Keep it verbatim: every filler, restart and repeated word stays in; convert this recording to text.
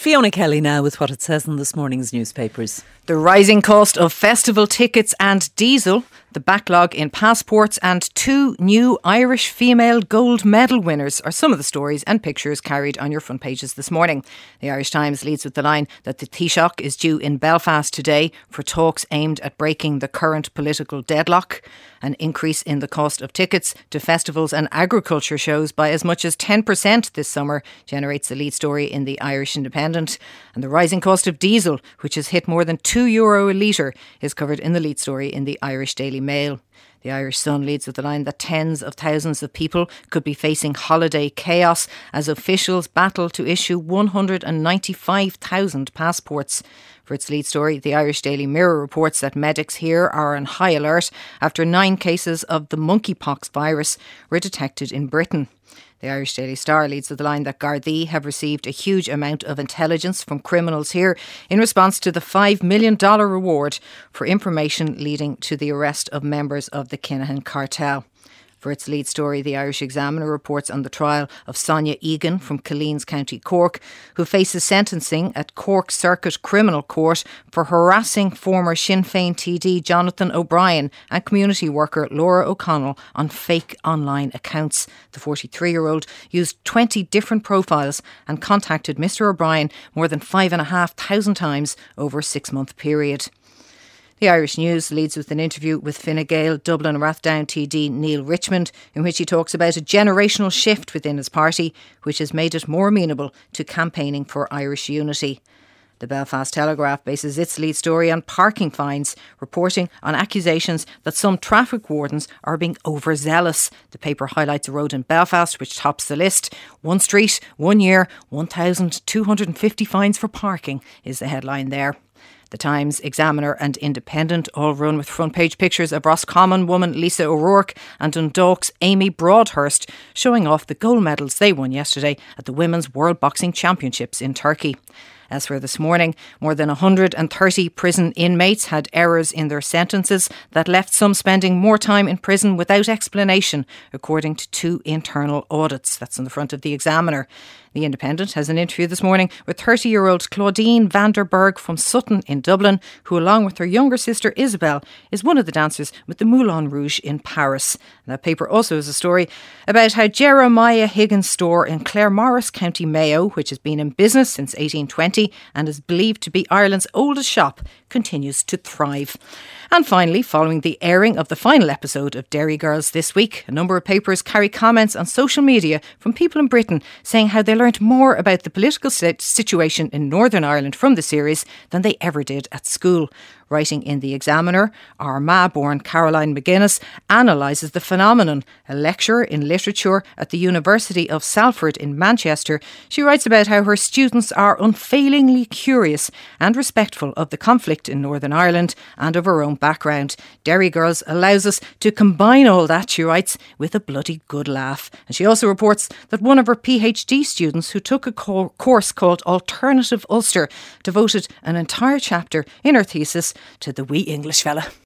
Fiona Kelly now with what it says in this morning's newspapers. The rising cost of festival tickets and diesel, the backlog in passports and two new Irish female gold medal winners are some of the stories and pictures carried on your front pages this morning. The Irish Times leads with the line that the Taoiseach is due in Belfast today for talks aimed at breaking the current political deadlock. An increase in the cost of tickets to festivals and agriculture shows by as much as ten percent this summer generates the lead story in the Irish Independent. And the rising cost of diesel, which has hit more than two euro a litre, is covered in the lead story in the Irish Daily Mail. The Irish Sun leads with the line that tens of thousands of people could be facing holiday chaos as officials battle to issue one hundred ninety-five thousand passports. For its lead story, the Irish Daily Mirror reports that medics here are on high alert after nine cases of the monkeypox virus were detected in Britain. The Irish Daily Star leads with the line that Gardaí have received a huge amount of intelligence from criminals here in response to the five million dollars reward for information leading to the arrest of members of the Kinahan cartel. For its lead story, the Irish Examiner reports on the trial of Sonia Egan from Killeens, County Cork, who faces sentencing at Cork Circuit Criminal Court for harassing former Sinn Féin T D Jonathan O'Brien and community worker Laura O'Connell on fake online accounts. The forty-three-year-old used twenty different profiles and contacted Mr O'Brien more than five and a half thousand times over a six-month period. The Irish News leads with an interview with Fine Gael Dublin Rathdown T D Neil Richmond, in which he talks about a generational shift within his party, which has made it more amenable to campaigning for Irish unity. The Belfast Telegraph bases its lead story on parking fines, reporting on accusations that some traffic wardens are being overzealous. The paper highlights a road in Belfast which tops the list. One street, one year, one thousand two hundred fifty fines for parking is the headline there. The Times, Examiner and Independent all run with front page pictures of Roscommon woman Lisa O'Rourke and Dundalk's Amy Broadhurst showing off the gold medals they won yesterday at the Women's World Boxing Championships in Turkey. Elsewhere this morning, more than one hundred thirty prison inmates had errors in their sentences that left some spending more time in prison without explanation, according to two internal audits. That's on the front of the Examiner. The Independent has an interview this morning with thirty-year-old Claudine Vanderberg from Sutton in Dublin, who along with her younger sister Isabel is one of the dancers with the Moulin Rouge in Paris. And that paper also has a story about how Jeremiah Higgins store in Claremorris, County Mayo, which has been in business since eighteen twenty and is believed to be Ireland's oldest shop, continues to thrive. And finally, following the airing of the final episode of Derry Girls this week, a number of papers carry comments on social media from people in Britain saying how they learned more about the political situation in Northern Ireland from the series than they ever did at school. Writing in the Examiner, Armagh-born Caroline McGuinness analyses the phenomenon. A lecturer in literature at the University of Salford in Manchester, she writes about how her students are unfailingly curious and respectful of the conflict in Northern Ireland and of her own background. Derry Girls allows us to combine all that, she writes, with a bloody good laugh. And she also reports that one of her PhD students who took a co- course called Alternative Ulster devoted an entire chapter in her thesis to the wee English fella.